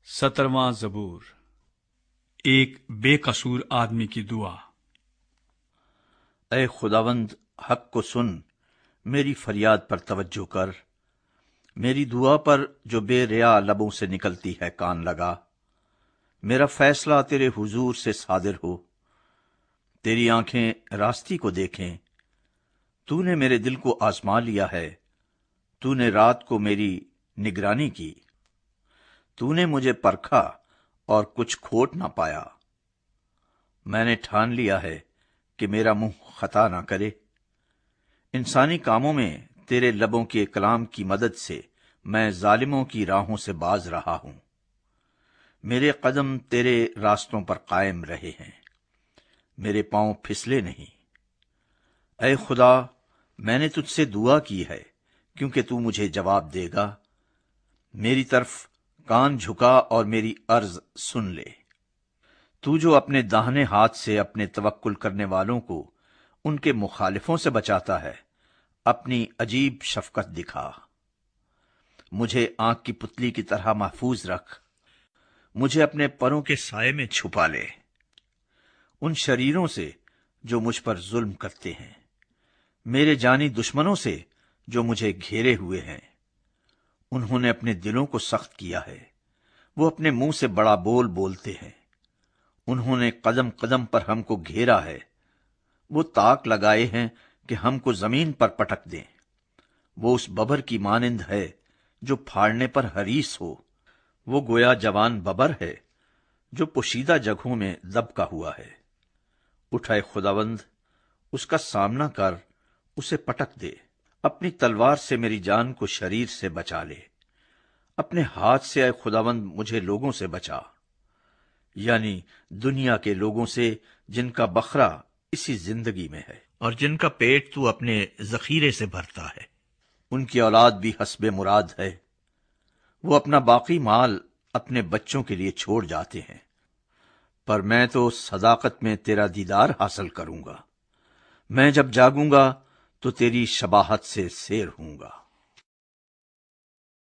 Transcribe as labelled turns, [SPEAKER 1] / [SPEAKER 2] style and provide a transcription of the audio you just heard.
[SPEAKER 1] 17واں زبور، ایک بے قصور آدمی کی دعا۔
[SPEAKER 2] اے خداوند، حق کو سن، میری فریاد پر توجہ کر، میری دعا پر جو بے ریا لبوں سے نکلتی ہے کان لگا۔ میرا فیصلہ تیرے حضور سے صادر ہو، تیری آنکھیں راستی کو دیکھیں۔ تو نے میرے دل کو آزما لیا ہے، تو نے رات کو میری نگرانی کی۔ تو نے مجھے پرکھا اور کچھ کھوٹ نہ پایا۔ میں نے ٹھان لیا ہے کہ میرا منہ خطا نہ کرے۔ انسانی کاموں میں تیرے لبوں کے کلام کی مدد سے میں ظالموں کی راہوں سے باز رہا ہوں۔ میرے قدم تیرے راستوں پر قائم رہے ہیں، میرے پاؤں پھسلے نہیں۔ اے خدا، میں نے تجھ سے دعا کی ہے، کیونکہ تو مجھے جواب دے گا۔ میری طرف کان جھکا اور میری عرض سن لے۔ تو جو اپنے داہنے ہاتھ سے اپنے توکل کرنے والوں کو ان کے مخالفوں سے بچاتا ہے، اپنی عجیب شفقت دکھا۔ مجھے آنکھ کی پتلی کی طرح محفوظ رکھ، مجھے اپنے پروں کے سائے میں چھپا لے، ان شریروں سے جو مجھ پر ظلم کرتے ہیں، میرے جانی دشمنوں سے جو مجھے گھیرے ہوئے ہیں۔ انہوں نے اپنے دلوں کو سخت کیا ہے، وہ اپنے منہ سے بڑا بول بولتے ہیں۔ انہوں نے قدم قدم پر ہم کو گھیرا ہے، وہ تاک لگائے ہیں کہ ہم کو زمین پر پٹک دیں۔ وہ اس ببر کی مانند ہے جو پھاڑنے پر حریص ہو، وہ گویا جوان ببر ہے جو پوشیدہ جگہوں میں دبکا ہوا ہے۔ اٹھ اے خداوند، اس کا سامنا کر، اسے پٹک دے۔ اپنی تلوار سے میری جان کو شریر سے بچا لے۔ اپنے ہاتھ سے اے خداوند مجھے لوگوں سے بچا، یعنی دنیا کے لوگوں سے جن کا بخرا اسی زندگی میں ہے اور جن کا پیٹ تو اپنے ذخیرے سے بھرتا ہے۔ ان کی اولاد بھی حسب مراد ہے، وہ اپنا باقی مال اپنے بچوں کے لیے چھوڑ جاتے ہیں، پر میں تو صداقت میں تیرا دیدار حاصل کروں گا۔ میں جب جاگوں گا تو تیری شباہت سے سیر ہوں گا۔